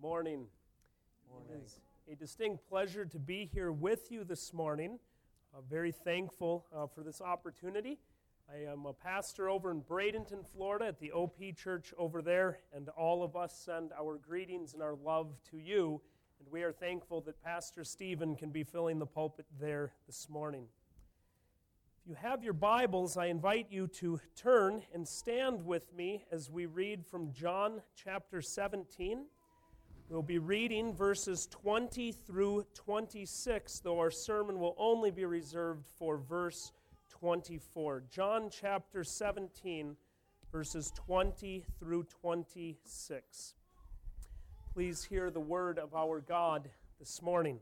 morning. It is a distinct pleasure to be here with you this morning. I'm very thankful for this opportunity. I am a pastor over in Bradenton, Florida at the OP Church over there, and all of us send our greetings and our love to you, and we are thankful that Pastor Stephen can be filling the pulpit there this morning. If you have your Bibles, I invite you to turn and stand with me as we read from John chapter 17. We'll be reading verses 20 through 26, though our sermon will only be reserved for verse 24. John chapter 17, verses 20 through 26. Please hear the word of our God this morning.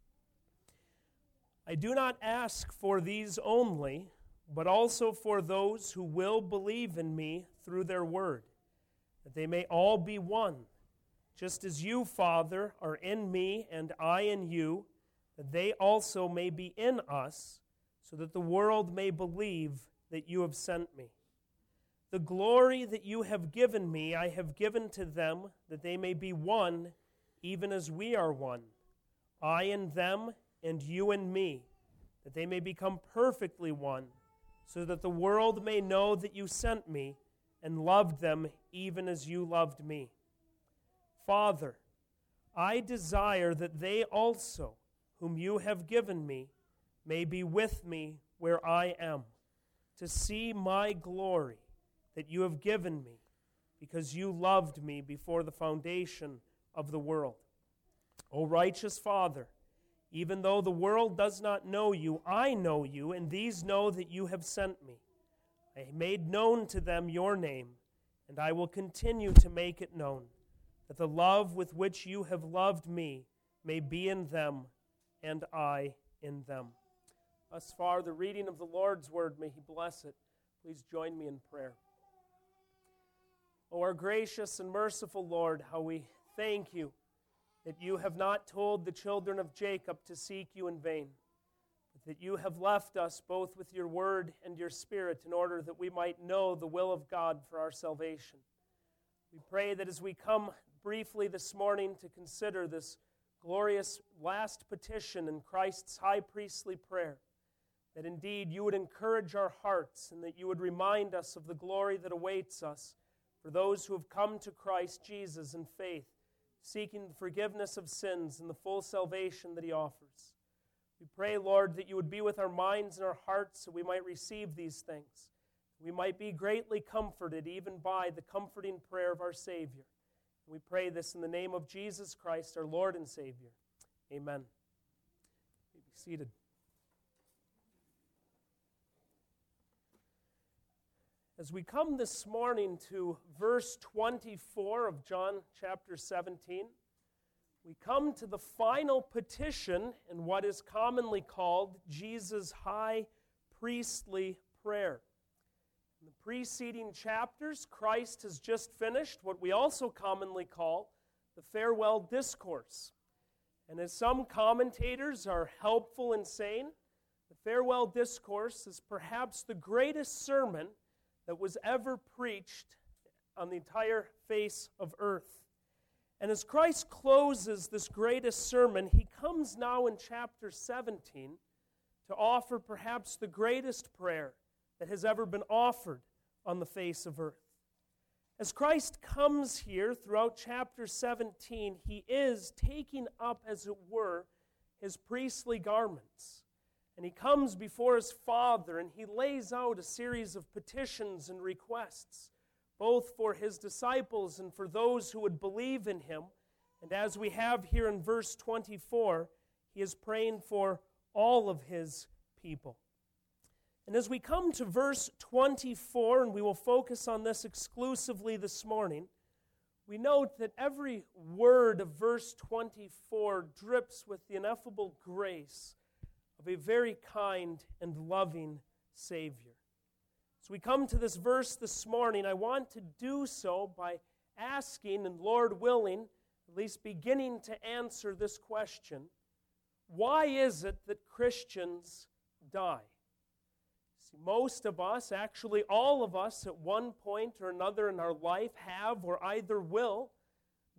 I do not ask for these only, but also for those who will believe in me through their word, that they may all be one, just as you, Father, are in me and I in you, that they also may be in us, so that the world may believe that you have sent me. The glory that you have given me, I have given to them, that they may be one, even as we are one. I in them, and you in me, that they may become perfectly one, so that the world may know that you sent me, and loved them even as you loved me. Father, I desire that they also, whom you have given me, may be with me where I am, to see my glory that you have given me, because you loved me before the foundation of the world. O righteous Father, even though the world does not know you, I know you, and these know that you have sent me. I made known to them your name, and I will continue to make it known, that the love with which you have loved me may be in them, and I in them. Thus far, the reading of the Lord's word, may He bless it. Please join me in prayer. O our gracious and merciful Lord, how we thank you that you have not told the children of Jacob to seek you in vain, but that you have left us both with your word and your spirit in order that we might know the will of God for our salvation. We pray that as we come briefly this morning to consider this glorious last petition in Christ's high priestly prayer, that indeed you would encourage our hearts and that you would remind us of the glory that awaits us for those who have come to Christ Jesus in faith, seeking the forgiveness of sins and the full salvation that He offers. We pray, Lord, that you would be with our minds and our hearts so we might receive these things. We might be greatly comforted even by the comforting prayer of our Savior. We pray this in the name of Jesus Christ, our Lord and Savior. Amen. You may be seated. As we come this morning to verse 24 of John chapter 17, we come to the final petition in what is commonly called Jesus' high priestly prayer. In the preceding chapters, Christ has just finished what we also commonly call the farewell discourse. And as some commentators are helpful in saying, the farewell discourse is perhaps the greatest sermon that was ever preached on the entire face of earth. And as Christ closes this greatest sermon, He comes now in chapter 17 to offer perhaps the greatest prayer that has ever been offered on the face of earth. As Christ comes here throughout chapter 17, He is taking up, as it were, His priestly garments. And He comes before His Father and He lays out a series of petitions and requests, both for His disciples and for those who would believe in Him. And as we have here in verse 24, He is praying for all of His people. And as we come to verse 24, and we will focus on this exclusively this morning, we note that every word of verse 24 drips with the ineffable grace of a very kind and loving Savior. As we come to this verse this morning, I want to do so by asking, and Lord willing, at least beginning to answer this question: why is it that Christians die? See, most of us, actually all of us, at one point or another in our life have or either will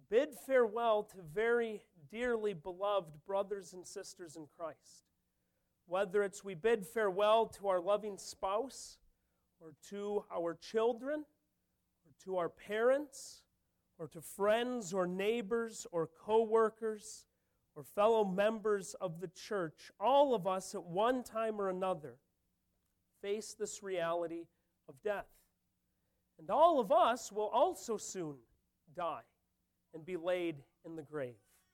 bid farewell to very dearly beloved brothers and sisters in Christ. Whether it's we bid farewell to our loving spouse, or to our children, or to our parents, or to friends or neighbors or co-workers or fellow members of the church, all of us at one time or another face this reality of death. And all of us will also soon die and be laid in the grave.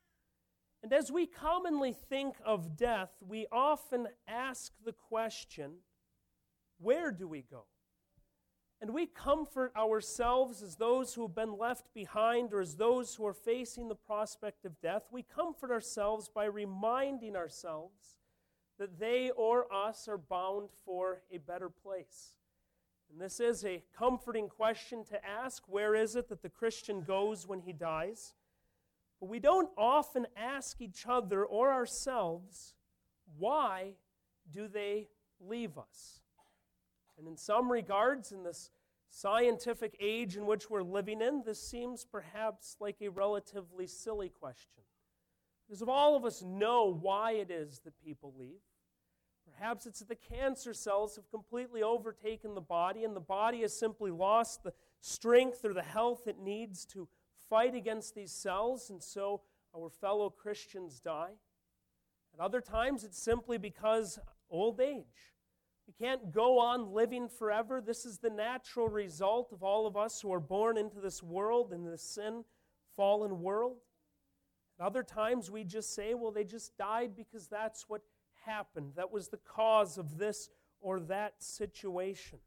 And as we commonly think of death, we often ask the question, where do we go? And we comfort ourselves as those who have been left behind or as those who are facing the prospect of death. We comfort ourselves by reminding ourselves that they or us are bound for a better place. And this is a comforting question to ask. Where is it that the Christian goes when he dies? But we don't often ask each other or ourselves, why do they leave us? And in some regards, in this scientific age in which we're living in, this seems perhaps like a relatively silly question. Because if all of us know why it is that people leave, perhaps it's that the cancer cells have completely overtaken the body, and the body has simply lost the strength or the health it needs to fight against these cells, and so our fellow Christians die. At other times, it's simply because old age. We can't go on living forever. This is the natural result of all of us who are born into this world, in this sin-fallen world. At other times, we just say, well, they just died because that's what happened. That was the cause of this or that situation.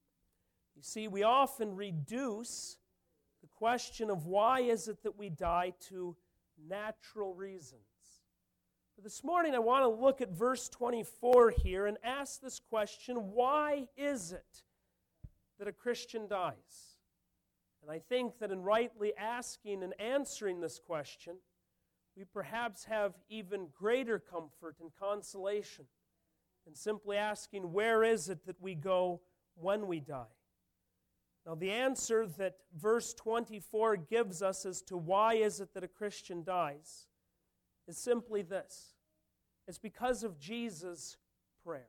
You see, we often reduce the question of why is it that we die to natural reasons. But this morning I want to look at verse 24 here and ask this question, why is it that a Christian dies? And I think that in rightly asking and answering this question, we perhaps have even greater comfort and consolation than simply asking, where is it that we go when we die? Now, the answer that verse 24 gives us as to why is it that a Christian dies is simply this. It's because of Jesus' prayer.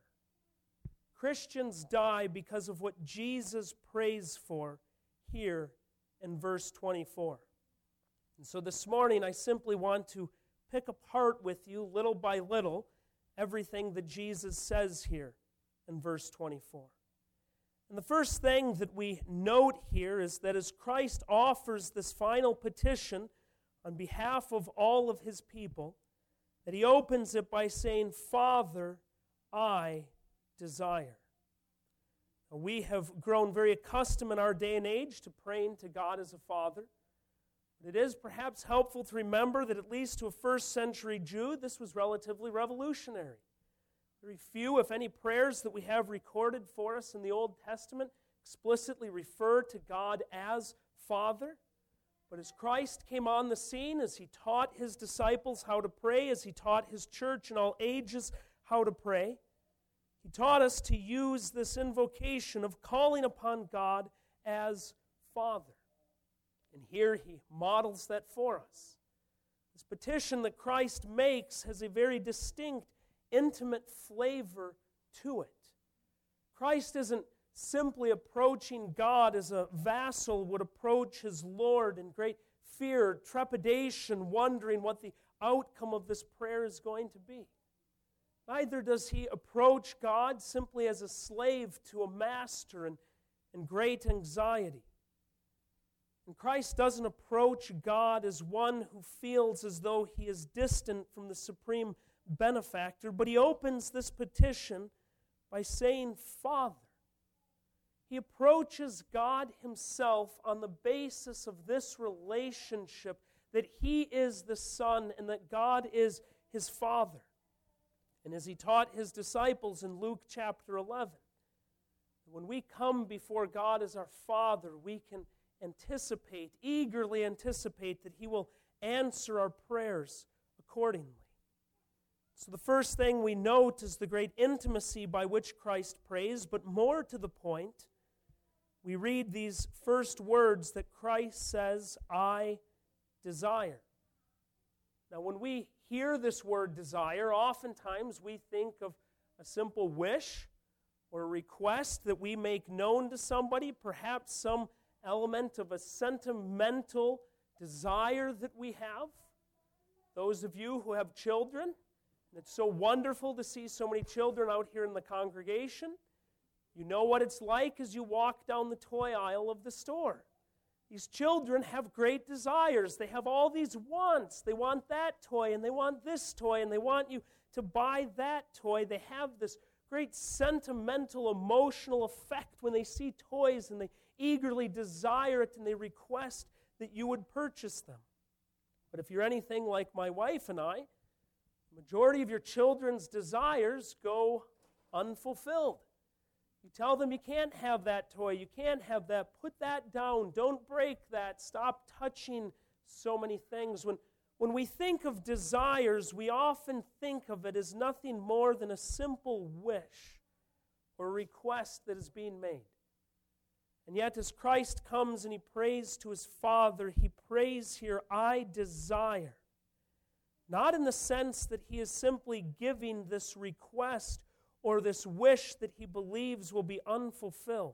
Christians die because of what Jesus prays for here in verse 24. And so this morning I simply want to pick apart with you little by little everything that Jesus says here in verse 24. And the first thing that we note here is that as Christ offers this final petition on behalf of all of his people, that he opens it by saying, Father, I desire. Now, we have grown very accustomed in our day and age to praying to God as a Father. But it is perhaps helpful to remember that at least to a first century Jew, this was relatively revolutionary. Very few, if any, prayers that we have recorded for us in the Old Testament explicitly refer to God as Father. But as Christ came on the scene, as he taught his disciples how to pray, as he taught his church in all ages how to pray, he taught us to use this invocation of calling upon God as Father. And here he models that for us. This petition that Christ makes has a very distinct, intimate flavor to it. Christ isn't simply approaching God as a vassal would approach his Lord in great fear, trepidation, wondering what the outcome of this prayer is going to be. Neither does he approach God simply as a slave to a master in great anxiety. And Christ doesn't approach God as one who feels as though he is distant from the supreme benefactor, but he opens this petition by saying, Father. He approaches God himself on the basis of this relationship that he is the Son and that God is his Father. And as he taught his disciples in Luke chapter 11, when we come before God as our Father, we can eagerly anticipate that he will answer our prayers accordingly. So the first thing we note is the great intimacy by which Christ prays, but more to the point, we read these first words that Christ says, I desire. Now, when we hear this word desire, oftentimes we think of a simple wish or a request that we make known to somebody, perhaps some element of a sentimental desire that we have. Those of you who have children, it's so wonderful to see so many children out here in the congregation. You know what it's like as you walk down the toy aisle of the store. These children have great desires. They have all these wants. They want that toy, and they want this toy, and they want you to buy that toy. They have this great sentimental, emotional effect when they see toys, and they eagerly desire it, and they request that you would purchase them. But if you're anything like my wife and I, the majority of your children's desires go unfulfilled. You tell them you can't have that toy, you can't have that, put that down, don't break that, stop touching so many things. When we think of desires, we often think of it as nothing more than a simple wish or request that is being made. And yet as Christ comes and he prays to his Father, he prays here, I desire. Not in the sense that he is simply giving this request or this wish that he believes will be unfulfilled.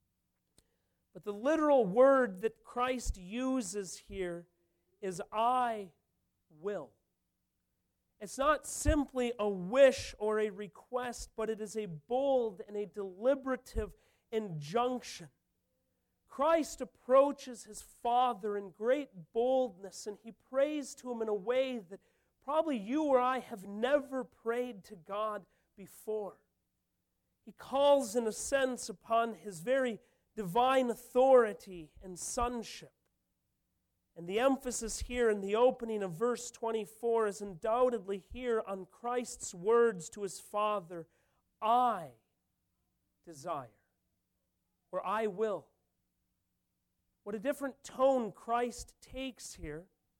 But the literal word that Christ uses here is I will. It's not simply a wish or a request, but it is a bold and a deliberative injunction. Christ approaches his Father in great boldness, and he prays to him in a way that probably you or I have never prayed to God before. He calls, in a sense, upon his very divine authority and sonship. And the emphasis here in the opening of verse 24 is undoubtedly here on Christ's words to his Father, I desire, or I will. What a different tone Christ takes here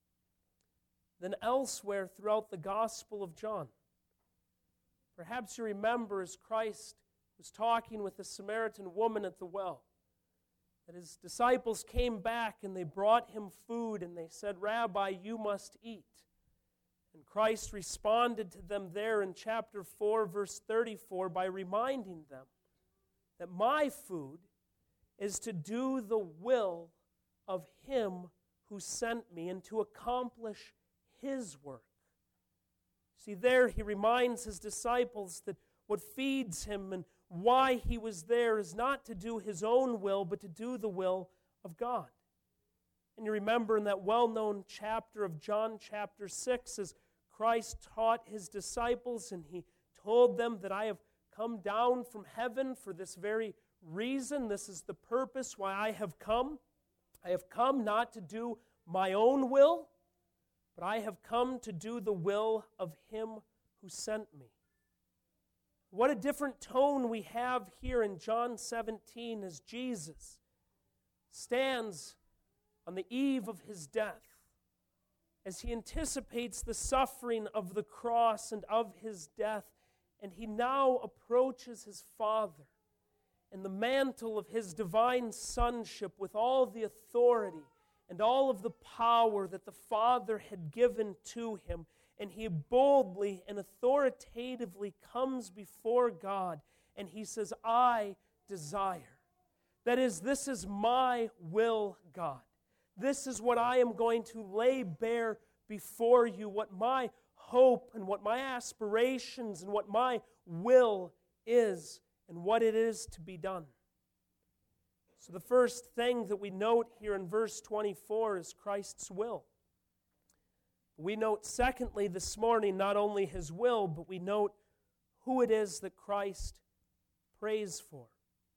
than elsewhere throughout the Gospel of John. Perhaps you remember as Christ was talking with the Samaritan woman at the well, that his disciples came back and they brought him food and they said, Rabbi, you must eat. And Christ responded to them there in chapter 4, verse 34 by reminding them that my food is to do the will of him who sent me and to accomplish his work. See, there he reminds his disciples that what feeds him and why he was there is not to do his own will, but to do the will of God. And you remember in that well-known chapter of John chapter 6, as Christ taught his disciples and he told them that I have come down from heaven for this very reason. This is the purpose why I have come. I have come not to do my own will, but I have come to do the will of him who sent me. What a different tone we have here in John 17 as Jesus stands on the eve of his death, as he anticipates the suffering of the cross and of his death, and he now approaches his Father in the mantle of his divine sonship with all the authority and all of the power that the Father had given to him. And he boldly and authoritatively comes before God and he says, I desire. That is, this is my will, God. This is what I am going to lay bare before you, what my hope and what my aspirations and what my will is and what it is to be done. So the first thing that we note here in verse 24 is Christ's will. We note, secondly, this morning, not only his will, but we note who it is that Christ prays for.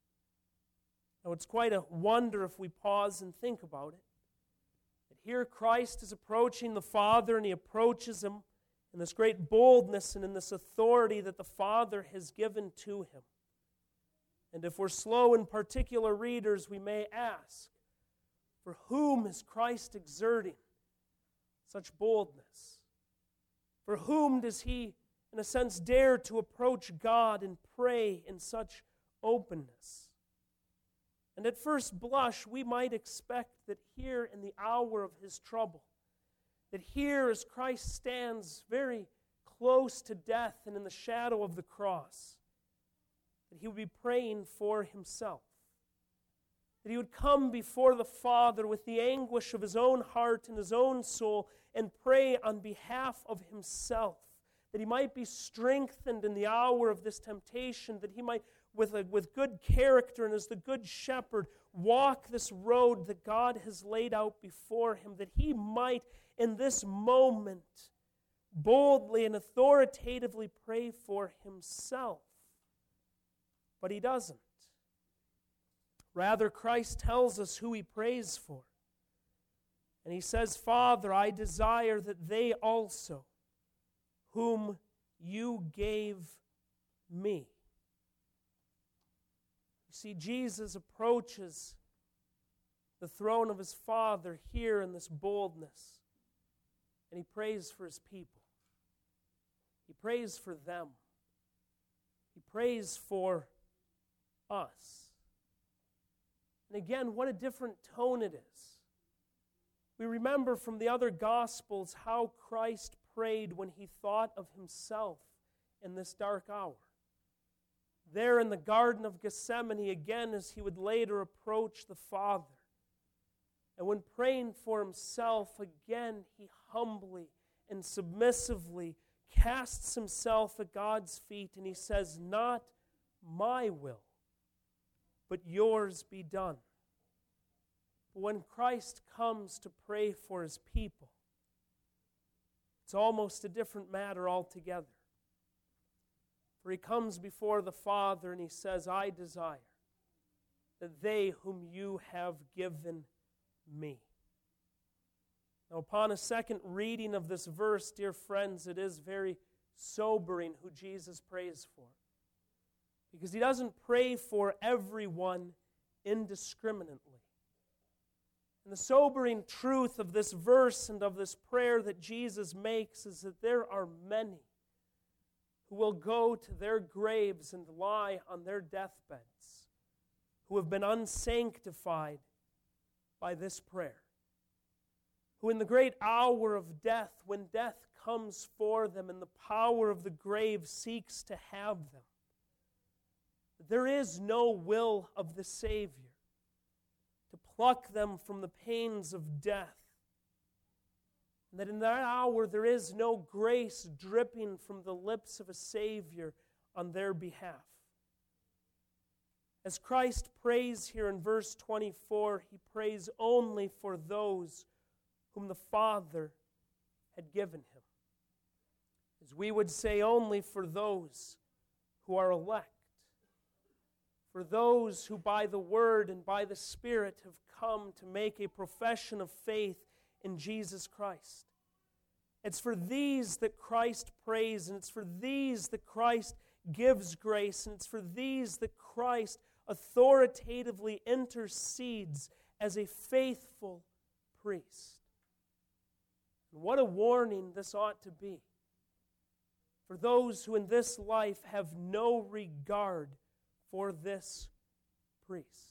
Now, it's quite a wonder if we pause and think about it. That here Christ is approaching the Father, and he approaches him in this great boldness and in this authority that the Father has given to him. And if we're slow in particular readers, we may ask, for whom is Christ exerting such boldness? For whom does he, in a sense, dare to approach God and pray in such openness? And at first blush, we might expect that here in the hour of his trouble, that here as Christ stands very close to death and in the shadow of the cross, that he would be praying for himself. That he would come before the Father with the anguish of his own heart and his own soul and pray on behalf of himself. That he might be strengthened in the hour of this temptation, that he might, with good character and as the good shepherd, walk this road that God has laid out before him, that he might, in this moment, boldly and authoritatively pray for himself. But he doesn't. Rather, Christ tells us who he prays for. And he says, Father, I desire that they also, whom you gave me. You see, Jesus approaches the throne of his Father here in this boldness, and he prays for his people. He prays for them. He prays for us. And again, what a different tone it is. We remember from the other Gospels how Christ prayed when he thought of himself in this dark hour. There in the Garden of Gethsemane, again, as he would later approach the Father. And when praying for himself, again, he humbly and submissively casts himself at God's feet and he says, not my will, but yours be done. But when Christ comes to pray for his people, it's almost a different matter altogether. For he comes before the Father and he says, I desire that they whom you have given me. Now, upon a second reading of this verse, dear friends, it is very sobering who Jesus prays for. Because he doesn't pray for everyone indiscriminately. And the sobering truth of this verse and of this prayer that Jesus makes is that there are many who will go to their graves and lie on their deathbeds, who have been unsanctified by this prayer, who in the great hour of death, when death comes for them and the power of the grave seeks to have them, there is no will of the Savior to pluck them from the pains of death. And that in that hour there is no grace dripping from the lips of a Savior on their behalf. As Christ prays here in verse 24, he prays only for those whom the Father had given him. As we would say, only for those who are elect. For those who by the Word and by the Spirit have come to make a profession of faith in Jesus Christ. It's for these that Christ prays, and it's for these that Christ gives grace, and it's for these that Christ authoritatively intercedes as a faithful priest. And what a warning this ought to be for those who in this life have no regard for this priest.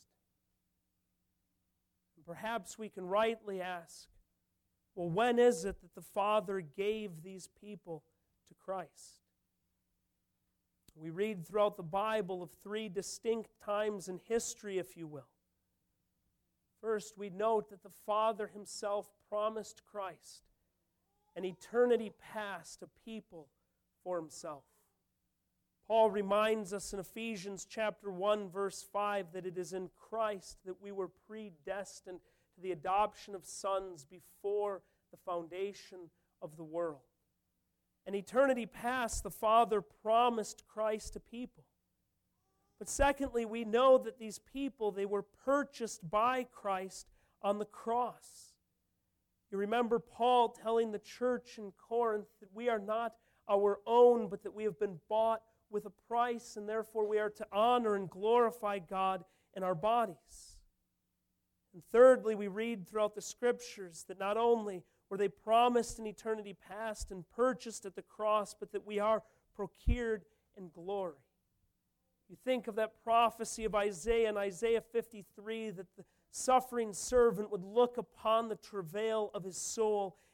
And perhaps we can rightly ask, well, when is it that the Father gave these people to Christ? We read throughout the Bible of three distinct times in history, if you will. First, we note that the Father himself promised Christ an eternity past, a people for himself. Paul reminds us in Ephesians chapter 1, verse 5, that it is in Christ that we were predestined to the adoption of sons before the foundation of the world. In eternity past, the Father promised Christ to people. But secondly, we know that these people, they were purchased by Christ on the cross. You remember Paul telling the church in Corinth that we are not our own, but that we have been bought with a price, and therefore we are to honor and glorify God in our bodies. And thirdly, we read throughout the Scriptures that not only were they promised in eternity past and purchased at the cross, but that we are procured in glory. You think of that prophecy of Isaiah in Isaiah 53, that the suffering servant would look upon the travail of his soul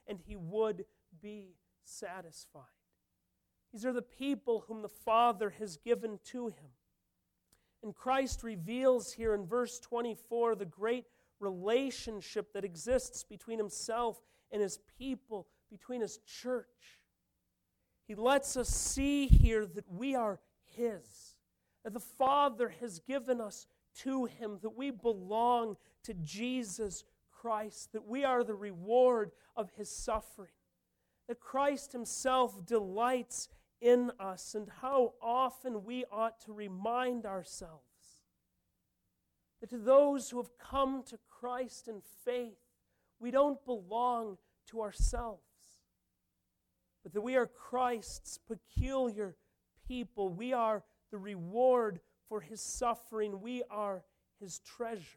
and he would be satisfied. These are the people whom the Father has given to him. And Christ reveals here in verse 24 the great relationship that exists between himself and his people, between his church. He lets us see here that we are his, that the Father has given us to him, that we belong to Jesus Christ, that we are the reward of his suffering, that Christ himself delights in us, and how often we ought to remind ourselves that to those who have come to Christ in faith, we don't belong to ourselves, but that we are Christ's peculiar people. We are the reward for his suffering. We are his treasure.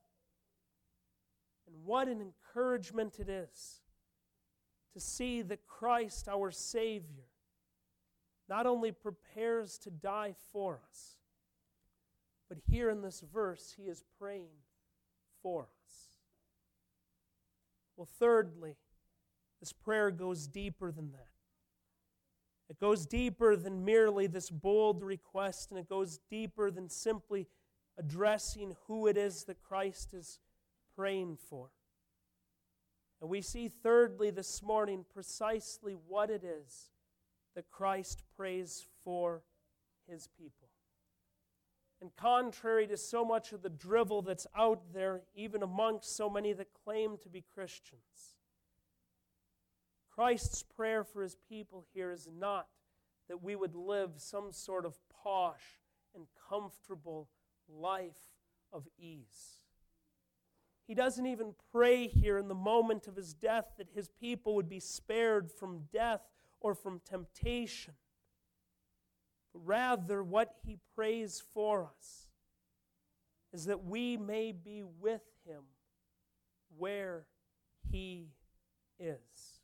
And what an encouragement it is to see that Christ, our Savior, not only prepares to die for us, but here in this verse, he is praying for us. Well, thirdly, this prayer goes deeper than that. It goes deeper than merely this bold request, and it goes deeper than simply addressing who it is that Christ is praying for. And we see thirdly this morning precisely what it is that Christ prays for his people. And contrary to so much of the drivel that's out there, even amongst so many that claim to be Christians, Christ's prayer for his people here is not that we would live some sort of posh and comfortable life of ease. He doesn't even pray here in the moment of his death that his people would be spared from death or from temptation. But rather, what he prays for us is that we may be with him where he is.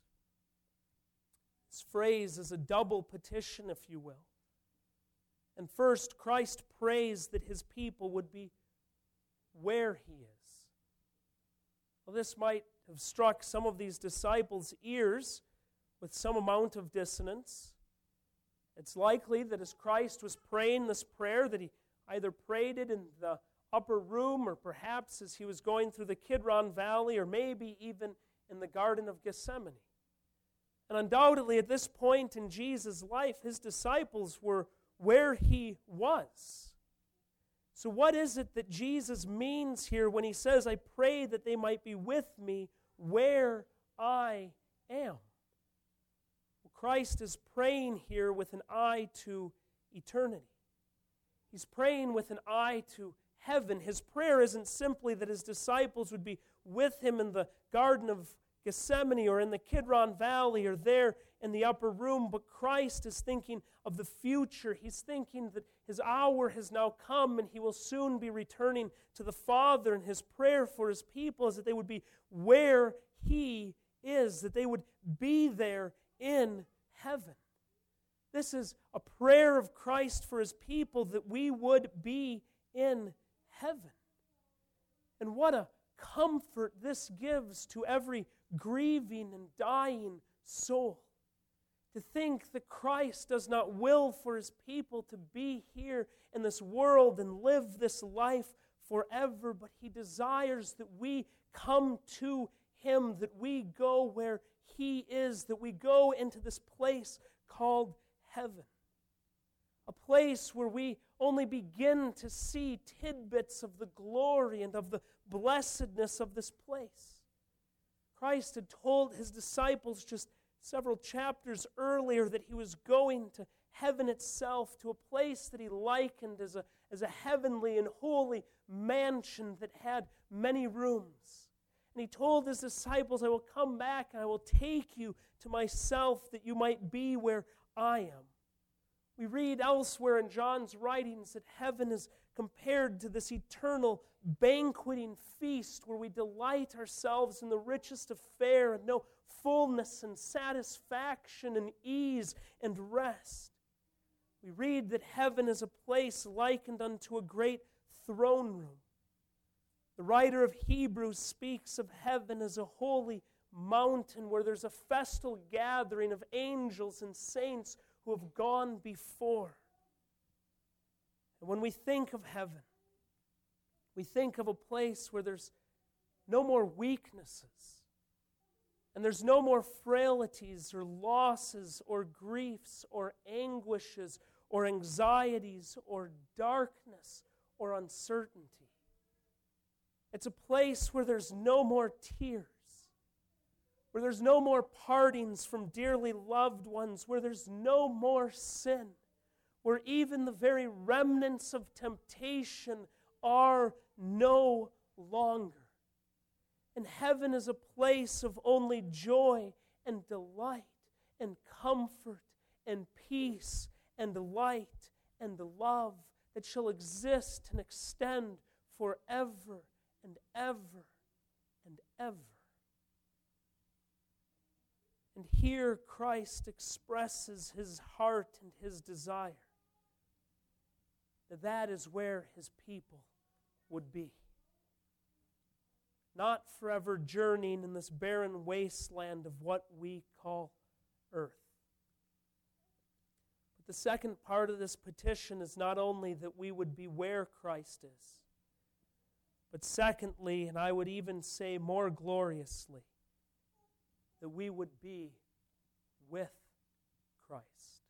This phrase is a double petition, if you will. And first, Christ prays that his people would be where he is. Well, this might have struck some of these disciples' ears with some amount of dissonance. It's likely that as Christ was praying this prayer, that he either prayed it in the upper room, or perhaps as he was going through the Kidron Valley, or maybe even in the Garden of Gethsemane. And undoubtedly at this point in Jesus' life, his disciples were where he was. So what is it that Jesus means here when he says, I pray that they might be with me where I am? Well, Christ is praying here with an eye to eternity. He's praying with an eye to heaven. His prayer isn't simply that his disciples would be with him in the Garden of Gethsemane or in the Kidron Valley or there in the upper room, but Christ is thinking of the future. He's thinking that his hour has now come and he will soon be returning to the Father, and his prayer for his people is that they would be where he is, that they would be there in heaven. This is a prayer of Christ for his people, that we would be in heaven. And what a comfort this gives to every grieving and dying soul, to think that Christ does not will for his people to be here in this world and live this life forever, but he desires that we come to him, that we go where he is, that we go into this place called heaven. A place where we only begin to see tidbits of the glory and of the blessedness of this place. Christ had told his disciples just several chapters earlier that he was going to heaven itself, to a place that he likened as a heavenly and holy mansion that had many rooms. And he told his disciples, I will come back and I will take you to myself that you might be where I am. We read elsewhere in John's writings that heaven is compared to this eternal banqueting feast where we delight ourselves in the richest of fare and know fullness and satisfaction and ease and rest. We read that heaven is a place likened unto a great throne room. The writer of Hebrews speaks of heaven as a holy mountain where there's a festal gathering of angels and saints who have gone before. And when we think of heaven, we think of a place where there's no more weaknesses, and there's no more frailties or losses or griefs or anguishes or anxieties or darkness or uncertainty. It's a place where there's no more tears, where there's no more partings from dearly loved ones, where there's no more sin, where even the very remnants of temptation are no longer. And heaven is a place of only joy and delight and comfort and peace and light and love that shall exist and extend forever and ever and ever. And here Christ expresses his heart and his desire that is where his people would be. Not forever journeying in this barren wasteland of what we call earth. But the second part of this petition is not only that we would be where Christ is, but secondly, and I would even say more gloriously, that we would be with Christ.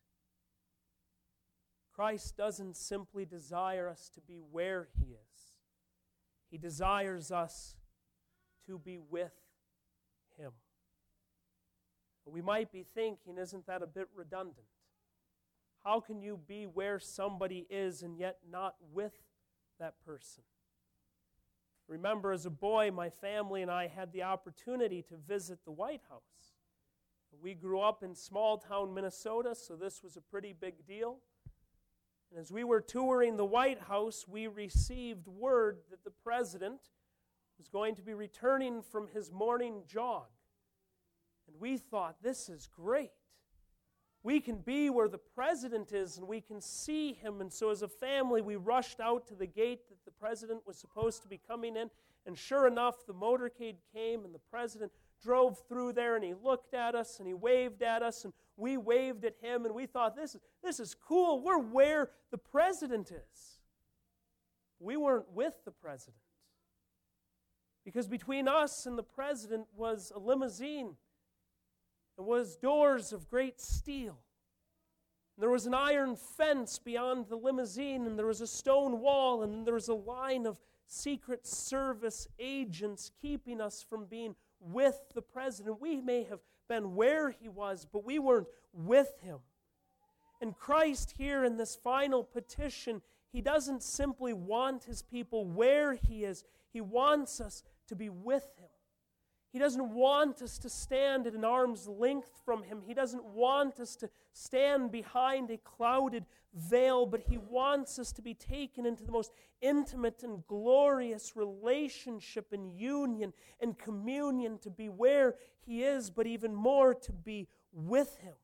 Christ doesn't simply desire us to be where he is. He desires us to be with him. We might be thinking, isn't that a bit redundant? How can you be where somebody is and yet not with that person? Remember, as a boy, my family and I had the opportunity to visit the White House. We grew up in small-town Minnesota, so this was a pretty big deal. And as we were touring the White House, we received word that the president was going to be returning from his morning jog. And we thought, this is great. We can be where the president is and we can see him. And so as a family, we rushed out to the gate that the president was supposed to be coming in. And sure enough, the motorcade came and the president drove through there and he looked at us and he waved at us and we waved at him and we thought, this is cool. We're where the president is. We weren't with the president. Because between us and the president was a limousine. It was doors of great steel. And there was an iron fence beyond the limousine, and there was a stone wall, and there was a line of Secret Service agents keeping us from being with the president. We may have been where he was, but we weren't with him. And Christ here in this final petition, he doesn't simply want his people where he is. He wants us to be with him. He doesn't want us to stand at an arm's length from him. He doesn't want us to stand behind a clouded veil, but he wants us to be taken into the most intimate and glorious relationship and union and communion, to be where he is, but even more to be with him.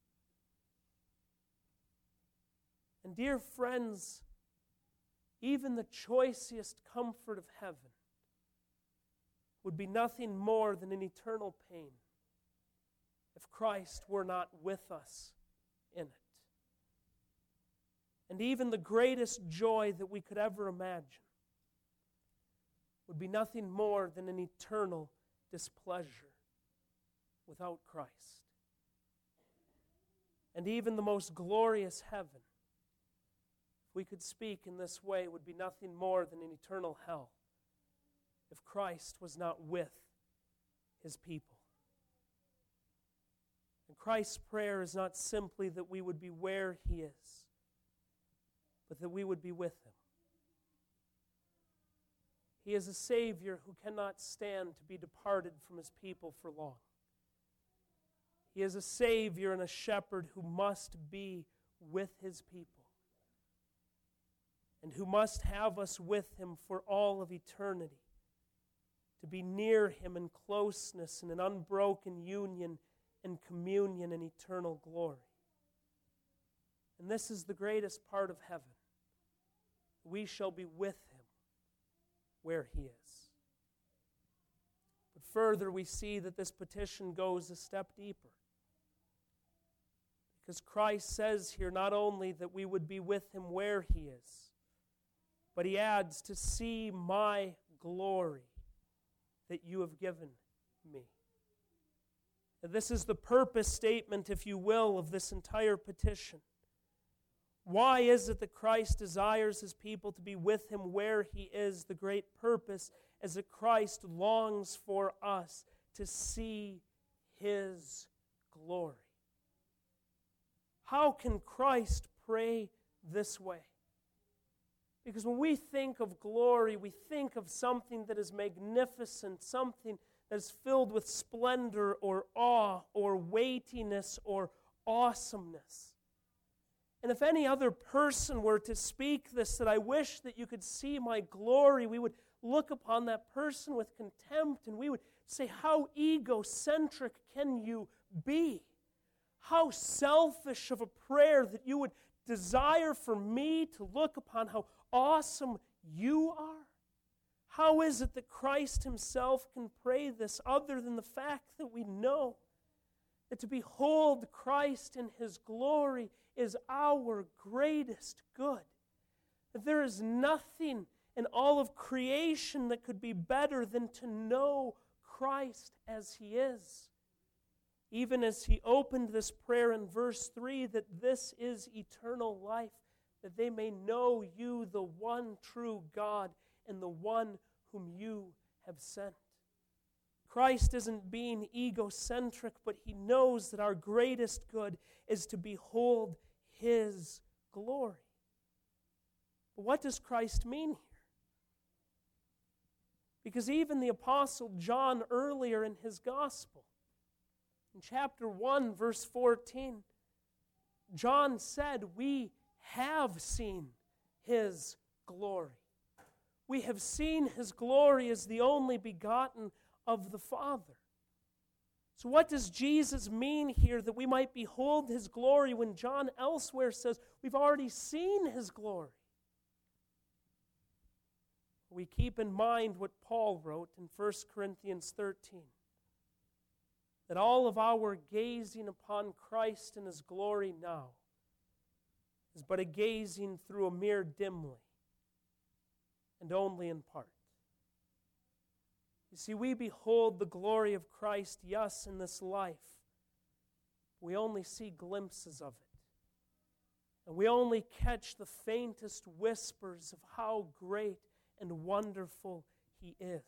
And dear friends, even the choicest comfort of heaven would be nothing more than an eternal pain if Christ were not with us in it. And even the greatest joy that we could ever imagine would be nothing more than an eternal displeasure without Christ. And even the most glorious heaven, if we could speak in this way, would be nothing more than an eternal hell if Christ was not with his people. And Christ's prayer is not simply that we would be where he is, but that we would be with him. He is a Savior who cannot stand to be departed from his people for long. He is a Savior and a shepherd who must be with his people and who must have us with him for all of eternity, to be near him in closeness and in unbroken union and communion and eternal glory. And this is the greatest part of heaven. We shall be with him where he is. But further, we see that this petition goes a step deeper. Because Christ says here not only that we would be with Him where He is, but He adds, to see my glory that you have given me. And this is the purpose statement, if you will, of this entire petition. Why is it that Christ desires His people to be with Him where He is? The great purpose is that Christ longs for us to see His glory. How can Christ pray this way? Because when we think of glory, we think of something that is magnificent, something that is filled with splendor or awe or weightiness or awesomeness. And if any other person were to speak this, that I wish that you could see my glory, we would look upon that person with contempt and we would say, how egocentric can you be? How selfish of a prayer that you would desire for me to look upon how awesome you are. How is it that Christ Himself can pray this other than the fact that we know that to behold Christ in His glory is our greatest good? That there is nothing in all of creation that could be better than to know Christ as He is. Even as He opened this prayer in verse 3, that this is eternal life, that they may know you, the one true God, and the one whom you have sent. Christ isn't being egocentric, but He knows that our greatest good is to behold His glory. But what does Christ mean here? Because even the Apostle John earlier in his gospel, in chapter 1, verse 14, John said, we have seen His glory. We have seen His glory as the only begotten of the Father. So what does Jesus mean here that we might behold His glory when John elsewhere says we've already seen His glory? We keep in mind what Paul wrote in 1 Corinthians 13. That all of our gazing upon Christ and His glory now is but a gazing through a mirror dimly and only in part. You see, we behold the glory of Christ, yes, in this life. We only see glimpses of it. And we only catch the faintest whispers of how great and wonderful He is.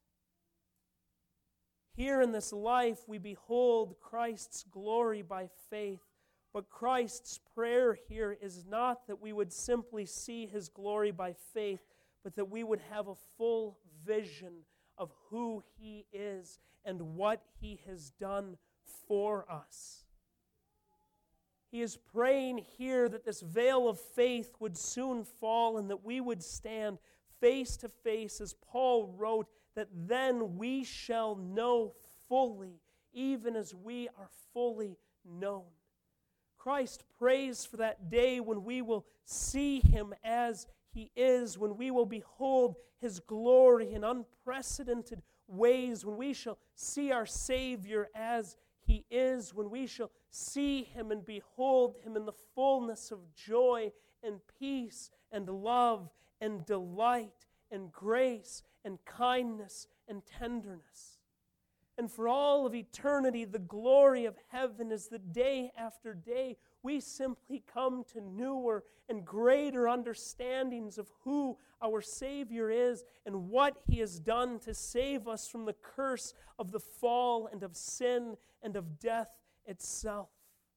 Here in this life, we behold Christ's glory by faith, but Christ's prayer here is not that we would simply see His glory by faith, but that we would have a full vision of who He is and what He has done for us. He is praying here that this veil of faith would soon fall and that we would stand face to face, as Paul wrote, that then we shall know fully, even as we are fully known. Christ prays for that day when we will see Him as He is, when we will behold His glory in unprecedented ways, when we shall see our Savior as He is, when we shall see Him and behold Him in the fullness of joy and peace and love and delight and grace and kindness and tenderness. And for all of eternity, the glory of heaven is that day after day we simply come to newer and greater understandings of who our Savior is and what He has done to save us from the curse of the fall and of sin and of death itself.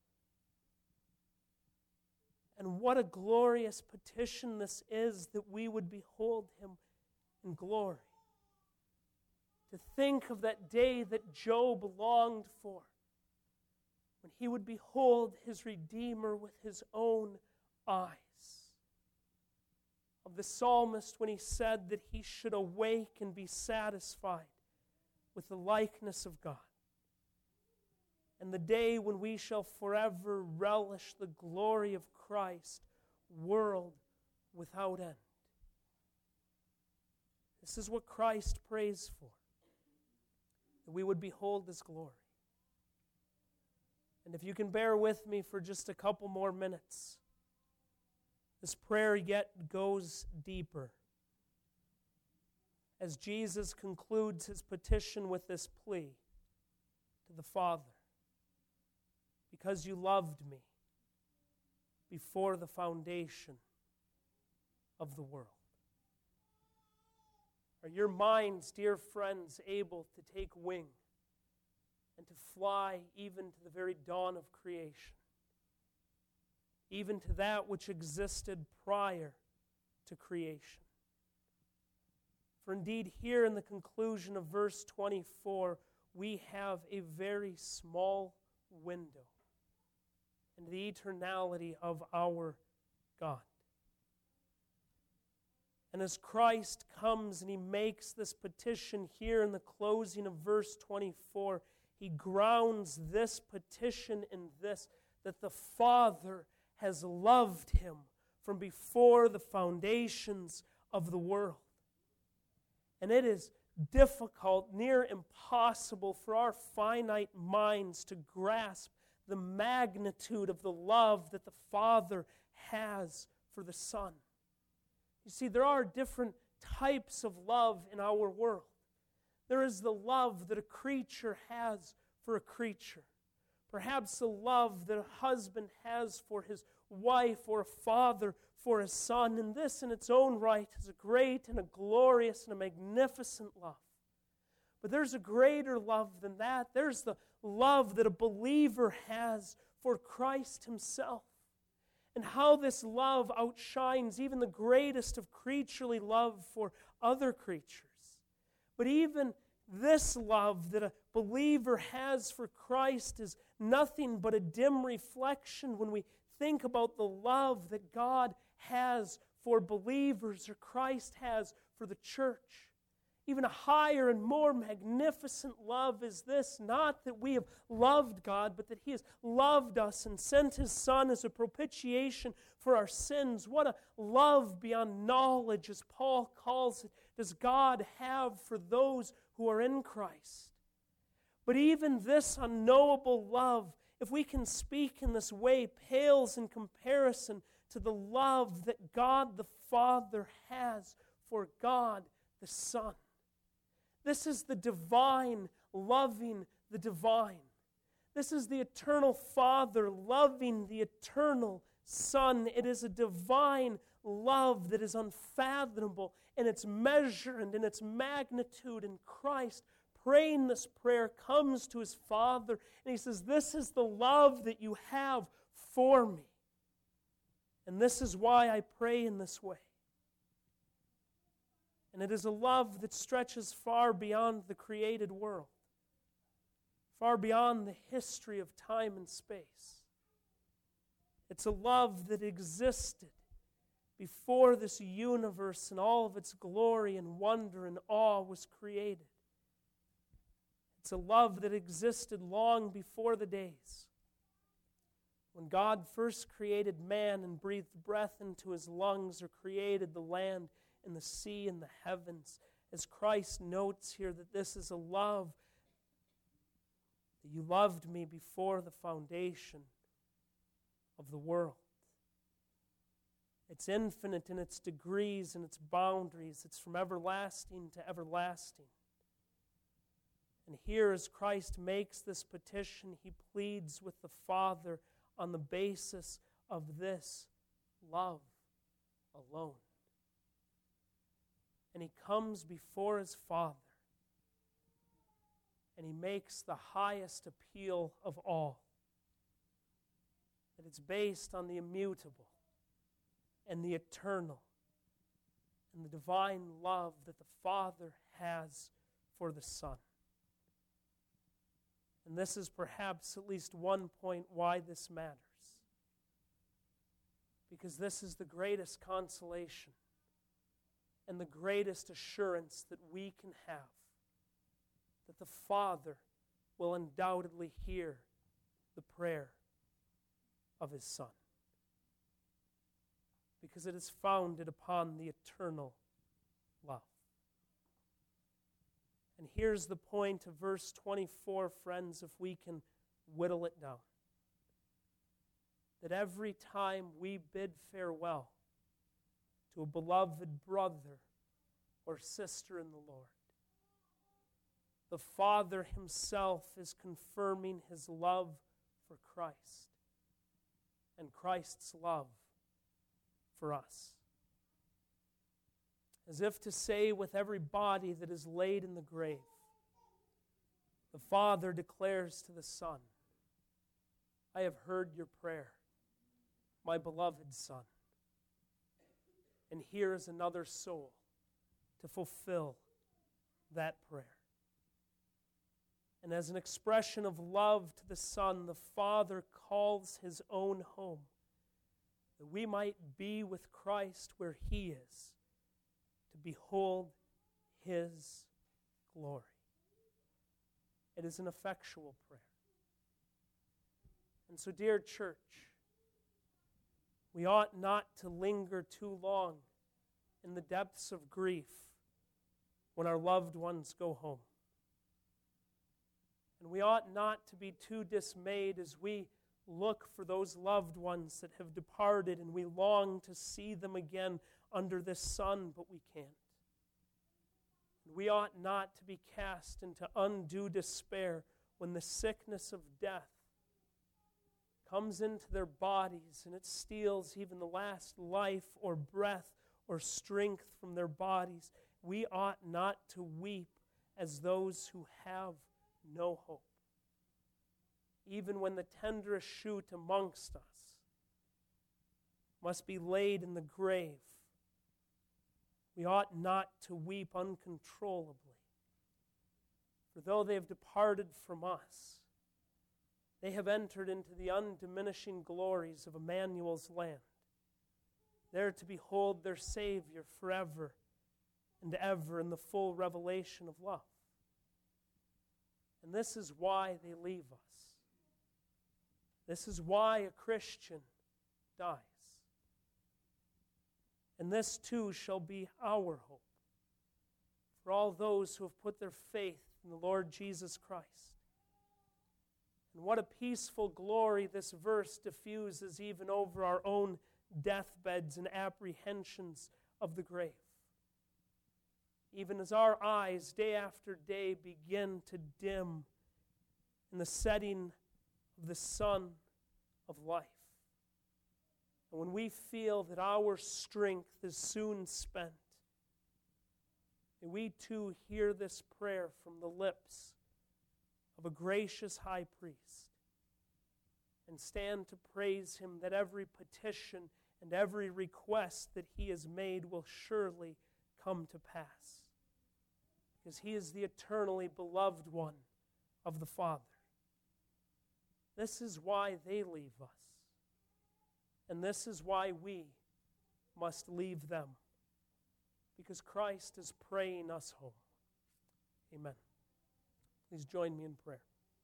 And what a glorious petition this is, that we would behold Him in glory. To think of that day that Job longed for, when he would behold his Redeemer with his own eyes. Of the psalmist when he said that he should awake and be satisfied with the likeness of God. And the day when we shall forever relish the glory of Christ, world without end. This is what Christ prays for. that we would behold His glory. And if you can bear with me for just a couple more minutes, this prayer yet goes deeper. As Jesus concludes His petition with this plea to the Father, because you loved me before the foundation of the world. Are your minds, dear friends, able to take wing and to fly even to the very dawn of creation, even to that which existed prior to creation? For indeed, here in the conclusion of verse 24, we have a very small window into the eternality of our God. And as Christ comes and He makes this petition here in the closing of verse 24, He grounds this petition in this, that the Father has loved Him from before the foundations of the world. And it is difficult, near impossible for our finite minds to grasp the magnitude of the love that the Father has for the Son. You see, there are different types of love in our world. There is the love that a creature has for a creature. Perhaps the love that a husband has for his wife or a father for his son. And this in its own right is a great and a glorious and a magnificent love. But there's a greater love than that. There's the love that a believer has for Christ Himself. And how this love outshines even the greatest of creaturely love for other creatures. But even this love that a believer has for Christ is nothing but a dim reflection when we think about the love that God has for believers, or Christ has for the church. Even a higher and more magnificent love is this, not that we have loved God, but that He has loved us and sent His Son as a propitiation for our sins. What a love beyond knowledge, as Paul calls it, does God have for those who are in Christ. But even this unknowable love, if we can speak in this way, pales in comparison to the love that God the Father has for God the Son. This is the divine loving the divine. This is the eternal Father loving the eternal Son. It is a divine love that is unfathomable in its measure and in its magnitude. And Christ, praying this prayer, comes to His Father and He says, "This is the love that you have for me. And this is why I pray in this way." And it is a love that stretches far beyond the created world, far beyond the history of time and space. It's a love that existed before this universe and all of its glory and wonder and awe was created. It's a love that existed long before the days when God first created man and breathed breath into his lungs, or created the land and the sea and the heavens. As Christ notes here, that this is a love that you loved me before the foundation of the world. It's infinite in its degrees and its boundaries. It's from everlasting to everlasting. And here, as Christ makes this petition, He pleads with the Father on the basis of this love alone. And He comes before His Father, and He makes the highest appeal of all. That it's based on the immutable and the eternal and the divine love that the Father has for the Son. And this is perhaps at least one point why this matters. Because this is the greatest consolation and the greatest assurance that we can have, that the Father will undoubtedly hear the prayer of His Son. Because it is founded upon the eternal love. And here's the point of verse 24, friends, if we can whittle it down. That every time we bid farewell to a beloved brother or sister in the Lord, the Father himself is confirming his love for Christ and Christ's love for us. As if to say, with every body that is laid in the grave, the Father declares to the Son, I have heard your prayer, my beloved Son. And here is another soul to fulfill that prayer. And as an expression of love to the Son, the Father calls his own home, that we might be with Christ where he is, to behold his glory. It is an effectual prayer. And so, dear church, we ought not to linger too long in the depths of grief when our loved ones go home. And we ought not to be too dismayed as we look for those loved ones that have departed and we long to see them again under this sun, but we can't. And we ought not to be cast into undue despair when the sickness of death comes into their bodies and it steals even the last life or breath or strength from their bodies. We ought not to weep as those who have no hope. Even when the tenderest shoot amongst us must be laid in the grave, we ought not to weep uncontrollably. For though they have departed from us, they have entered into the undiminishing glories of Emmanuel's land, there to behold their Savior forever and ever in the full revelation of love. And this is why they leave us. This is why a Christian dies. And this too shall be our hope for all those who have put their faith in the Lord Jesus Christ. And what a peaceful glory this verse diffuses even over our own deathbeds and apprehensions of the grave. Even as our eyes day after day begin to dim in the setting of the sun of life. And when we feel that our strength is soon spent, may we too hear this prayer from the lips of a gracious high priest and stand to praise him that every petition and every request that he has made will surely come to pass, because he is the eternally beloved one of the Father. This is why they leave us, and this is why we must leave them, because Christ is praying us home. Amen. Please join me in prayer.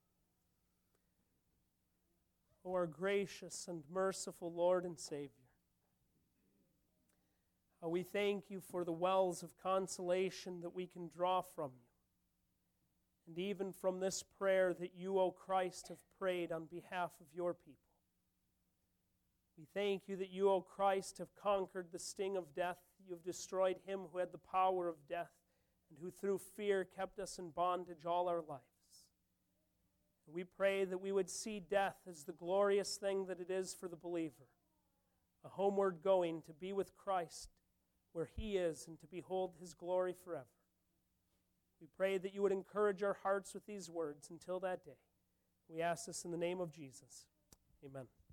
O our gracious and merciful Lord and Savior, we thank you for the wells of consolation that we can draw from you, and even from this prayer that you, O Christ, have prayed on behalf of your people. We thank you that you, O Christ, have conquered the sting of death. You have destroyed him who had the power of death and who through fear kept us in bondage all our lives. We pray that we would see death as the glorious thing that it is for the believer, a homeward going to be with Christ where he is and to behold his glory forever. We pray that you would encourage our hearts with these words until that day. We ask this in the name of Jesus. Amen.